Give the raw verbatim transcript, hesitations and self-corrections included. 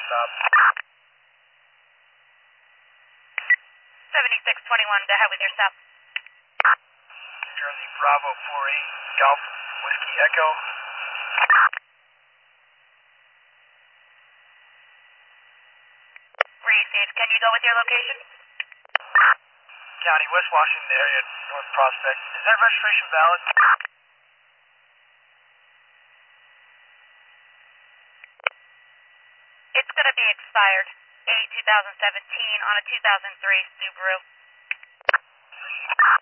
stop. seventy-six twenty-one, go ahead with your stop. New Jersey Bravo four eight, Golf, Whiskey Echo. Received. Can you go with your location? County, West Washington area, North Prospect. Is that registration valid? It's going to be expired. A two thousand seventeen on a two thousand three Subaru.